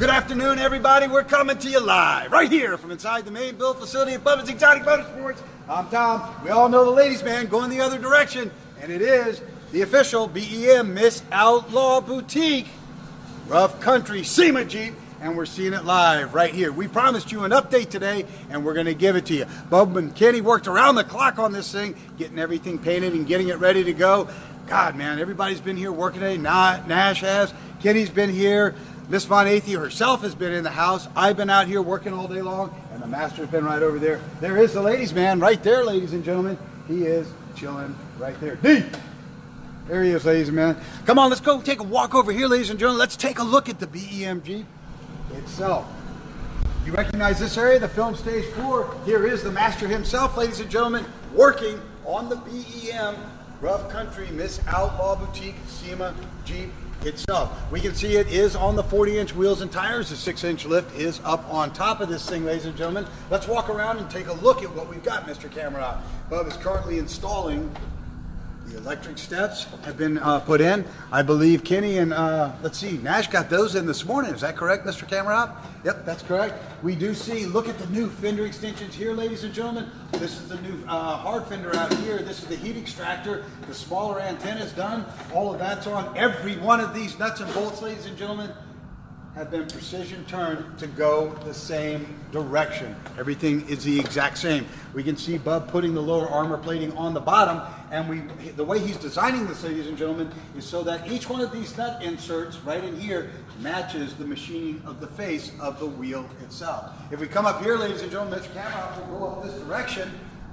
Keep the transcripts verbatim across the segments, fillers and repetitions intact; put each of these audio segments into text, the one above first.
Good afternoon, everybody. We're coming to you live right here from inside the main build facility of Bubba's Exotic Motorsports. I'm Tom. We all know the ladies' man going the other direction, and it is the official B E M Miss Outlaw Boutique Rough Country SEMA Jeep, and we're seeing it live right here. We promised you an update today, and we're going to give it to you. Bub and Kenny worked around the clock on this thing, getting everything painted and getting it ready to go. God, man, everybody's been here working today. Nash has. Kenny's been here. Miss Von Athey herself has been in the house. I've been out here working all day long, and the master's been right over there. There is the ladies' man right there, ladies and gentlemen. He is chilling right there. D! There he is, ladies and gentlemen. Come on, let's go take a walk over here, ladies and gentlemen. Let's take a look at the B E M Jeep itself. You recognize this area, the film stage floor. Here is the master himself, ladies and gentlemen, working on the B E M Rough Country Miss Outlaw Boutique SEMA Jeep itself. We can see it is on the forty inch wheels and tires. The six inch lift is up on top of this thing, ladies and gentlemen. Let's walk around and take a look at what we've got, Mister Camera. Bub is currently installing. The electric steps have been uh, put in. I believe Kenny and, uh, let's see, Nash got those in this morning. Is that correct, Mister Camera? Yep, that's correct. We do see, look at the new fender extensions here, ladies and gentlemen. This is the new uh, hard fender out here. This is the heat extractor. The smaller antenna is done. All of that's on. Every one of these nuts and bolts, ladies and gentlemen, have been precision turned to go the same direction. Everything is the exact same. We can see Bub putting the lower armor plating on the bottom, and we the way he's designing this, ladies and gentlemen, is so that each one of these nut inserts right in here matches the machining of the face of the wheel itself. If we come up here, ladies and gentlemen, Mister Camera will go up this direction.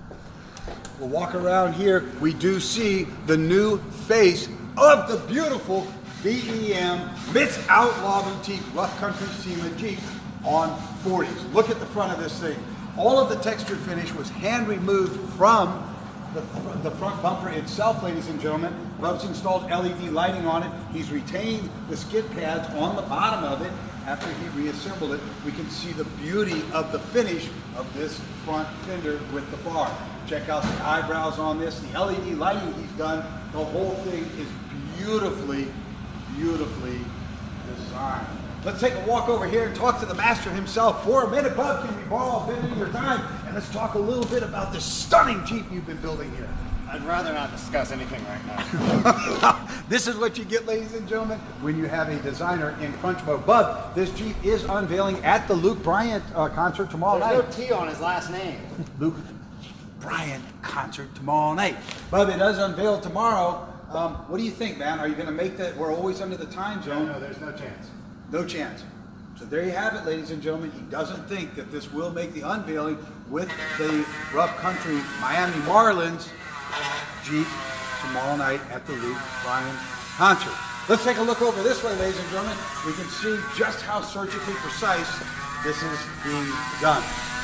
We'll walk around here. We do see the new face of the beautiful B E M Miss Outlaw Boutique Rough Country SEMA Jeep on forties. Look at the front of this thing. All of the textured finish was hand removed from the, the front bumper itself, ladies and gentlemen. Bub's installed L E D lighting on it. He's retained the skid pads on the bottom of it. After he reassembled it, we can see the beauty of the finish of this front fender with the bar. Check out the eyebrows on this, the L E D lighting he's done. The whole thing is beautifully beautifully designed. Let's take a walk over here and talk to the master himself for a minute. Bub, can we borrow a bit of your time? And let's talk a little bit about this stunning Jeep you've been building here. I'd rather not discuss anything right now. This is what you get, ladies and gentlemen, when you have a designer in crunch mode. Bub, this Jeep is unveiling at the Luke Bryant uh, concert tomorrow There's night. no T on his last name. Luke Bryant concert tomorrow night. Bub, it does unveil tomorrow. Um, what do you think, man? Are you going to make that? We're always under the time zone. No, no, there's no chance. No chance. So there you have it, ladies and gentlemen. He doesn't think that this will make the unveiling with the Rough Country Miami Marlins Jeep tomorrow night at the Luke Bryan concert. Let's take a look over this way, ladies and gentlemen. We can see just how surgically precise this is being done.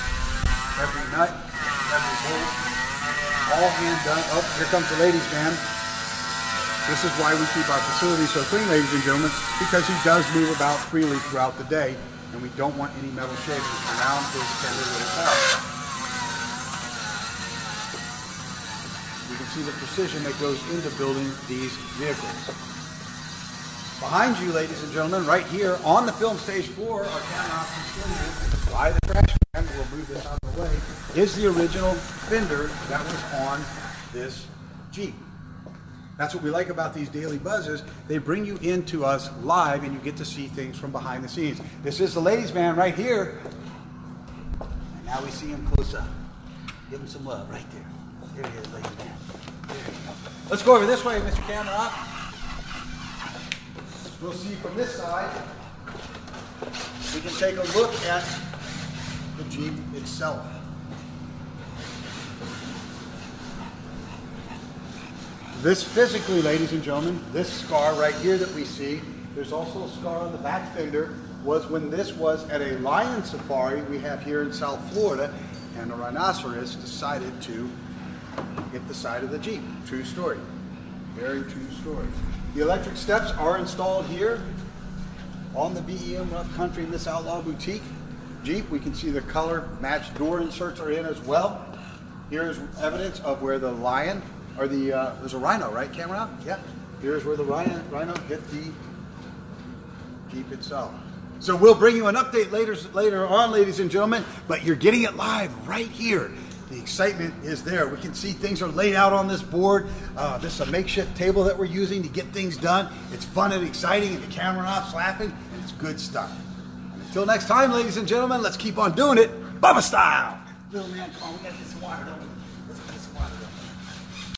Every nut, every bolt, all hand done. Oh, here comes the ladies' man. This is why we keep our facility so clean, ladies and gentlemen, because he does move about freely throughout the day, and we don't want any metal shavings around his fender with his house. You can see the precision that goes into building these vehicles. Behind you, ladies and gentlemen, right here on the film stage floor, our camera option by the trash can, we'll move this out of the way, is the original fender that was on this Jeep. That's what we like about these daily buzzes. They bring you into us live and you get to see things from behind the scenes. This is the ladies' man right here. And now we see him close up. Give him some love right there. There he is, ladies' man. There you go. Let's go over this way, Mister Camera. We'll see from this side. We can take a look at the Jeep itself. This physically, ladies and gentlemen, this scar right here that we see, there's also a scar on the back fender, was when this was at a lion safari we have here in South Florida, and a rhinoceros decided to hit the side of the Jeep. True story. Very true story. The electric steps are installed here on the B E M Rough Country Miss Outlaw Boutique Jeep. We can see the color matched door inserts are in as well. Here's evidence of where the lion, or the, uh, there's a rhino, right, camera? Yeah. Here's where the rhino, rhino hit the Jeep itself. So we'll bring you an update later, later on, ladies and gentlemen, but you're getting it live right here. The excitement is there. We can see things are laid out on this board. Uh, this is a makeshift table that we're using to get things done. It's fun and exciting, and the camera op's laughing, and it's good stuff. Until next time, ladies and gentlemen, let's keep on doing it Bubba style. Little man, call me, get this water.